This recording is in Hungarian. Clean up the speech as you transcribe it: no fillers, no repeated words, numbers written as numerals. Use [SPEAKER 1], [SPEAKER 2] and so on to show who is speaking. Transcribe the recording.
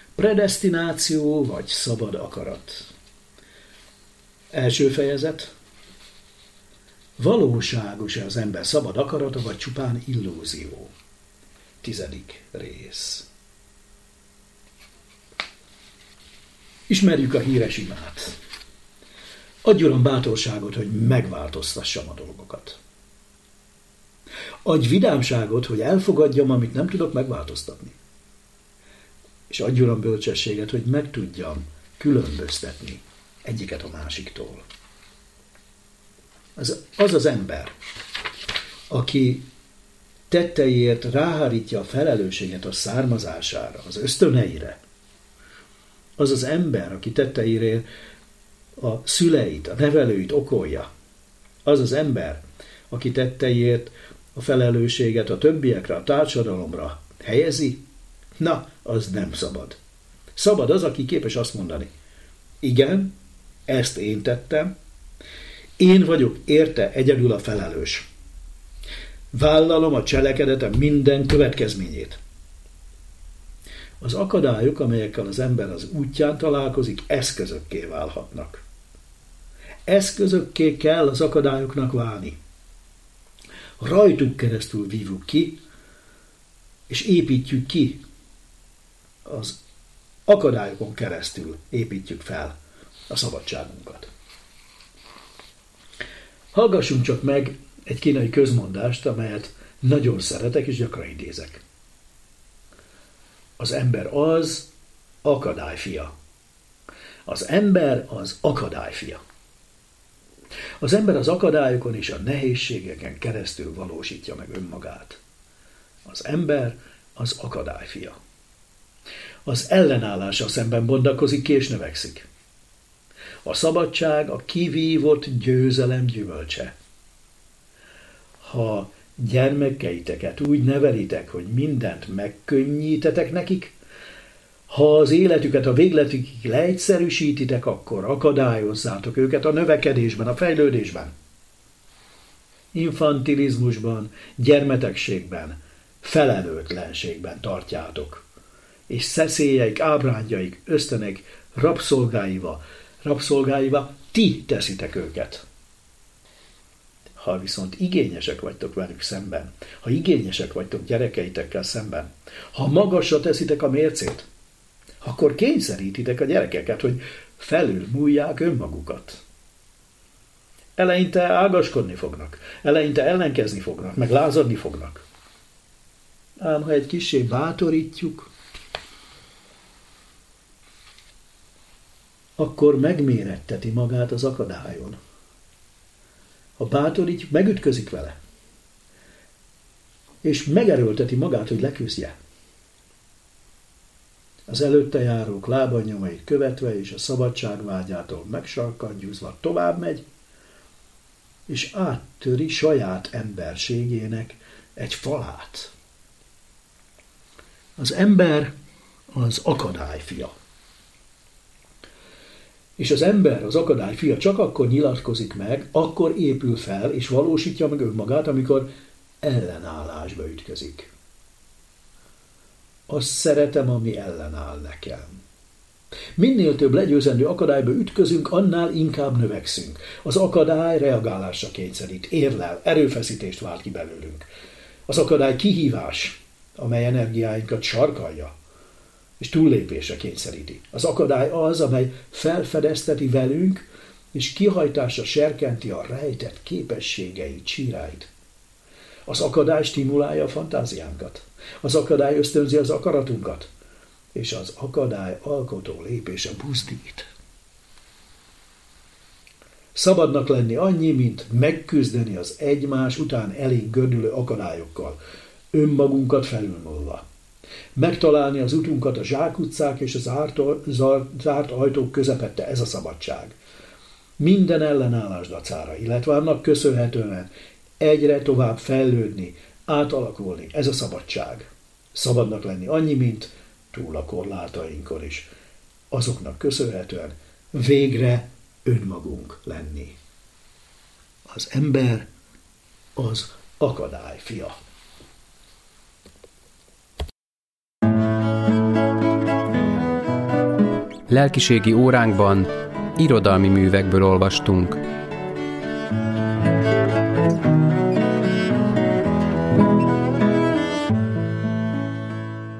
[SPEAKER 1] Predesztináció vagy szabad akarat. Első fejezet. Valóságos-e az ember szabad akarata, vagy csupán illúzió? 10. rész. Ismerjük a híres imát. Adj, Uram, bátorságot, hogy megváltoztassam a dolgokat. Adj vidámságot, hogy elfogadjam, amit nem tudok megváltoztatni. És adj, Uram, bölcsességet, hogy meg tudjam különböztetni egyiket a másiktól. Az ember, aki tetteiért ráhárítja a felelősséget a származására, az ösztöneire, az az ember, aki tetteiért a szüleit, a nevelőit okolja, az az ember, aki tetteiért a felelősséget a többiekre, a társadalomra helyezi, na, az nem szabad. Szabad az, aki képes azt mondani, igen, ezt én tettem, én vagyok érte egyedül a felelős. Vállalom a cselekedetem minden következményét. Az akadályok, amelyekkel az ember az útján találkozik, eszközökké válhatnak. Eszközökké kell az akadályoknak válni. Rajtuk keresztül vívjuk ki, és építjük ki. Az akadályokon keresztül építjük fel a szabadságunkat. Hallgassunk csak meg egy kínai közmondást, amelyet nagyon szeretek és gyakran idézek. Az ember az akadályfia. Az ember az akadályfia. Az ember az akadályokon és a nehézségeken keresztül valósítja meg önmagát. Az ember az akadályfia. Az ellenállással szemben bontakozik ki és növekszik. A szabadság a kivívott győzelem gyümölcse. Ha gyermekeiteket úgy nevelitek, hogy mindent megkönnyítetek nekik, ha az életüket a végletükig leegyszerűsítitek, akkor akadályozzátok őket a növekedésben, a fejlődésben. Infantilizmusban, gyermetegségben, felelőtlenségben tartjátok, és szeszélyeik, ábrándjaik, ösztönek rabszolgáiva ti teszitek őket. Ha viszont igényesek vagytok velük szemben, ha igényesek vagytok gyerekeitekkel szemben, ha magasra teszitek a mércét, akkor kényszerítitek a gyerekeket, hogy felülmúlják önmagukat. Eleinte ágaskodni fognak, eleinte ellenkezni fognak, meg lázadni fognak. Ám ha egy kissé bátorítjuk, akkor megméretteti magát az akadályon. Ha bátorítjuk, megütközik vele, és megerőlteti magát, hogy leküzdje. Az előtte járók lábanyomait követve és a szabadságvágyától megsarkantyúzva tovább megy, és áttöri saját emberségének egy falát. Az ember az akadályfia. És az ember, az akadályfia csak akkor nyilatkozik meg, akkor épül fel és valósítja meg önmagát, amikor ellenállásba ütközik. Azt szeretem, ami ellenáll nekem. Minél több legyőzendő akadályba ütközünk, annál inkább növekszünk. Az akadály reagálásra kényszerít, érlel, erőfeszítést vált ki belőlünk. Az akadály kihívás, amely energiáinkat sarkalja, és túllépésre kényszeríti. Az akadály az, amely felfedezteti velünk, és kihajtásra serkenti a rejtett képességeit, csíráit. Az akadály stimulálja a fantáziánkat. Az akadály ösztönzi az akaratunkat, és az akadály alkotó lépése buzdít. Szabadnak lenni annyi, mint megküzdeni az egymás után elénk gördülő akadályokkal, önmagunkat felülmúlva. Megtalálni az utunkat a zsákutcák és az zárt ajtók közepette, ez a szabadság. Minden ellenállás dacára, illetve annak köszönhetően egyre tovább fejlődni, átalakulni, ez a szabadság. Szabadnak lenni annyi, mint túl a korlátainkon is. Azoknak köszönhetően végre önmagunk lenni. Az ember az akadályfia.
[SPEAKER 2] Lelkiségi óránkban irodalmi művekből olvastunk.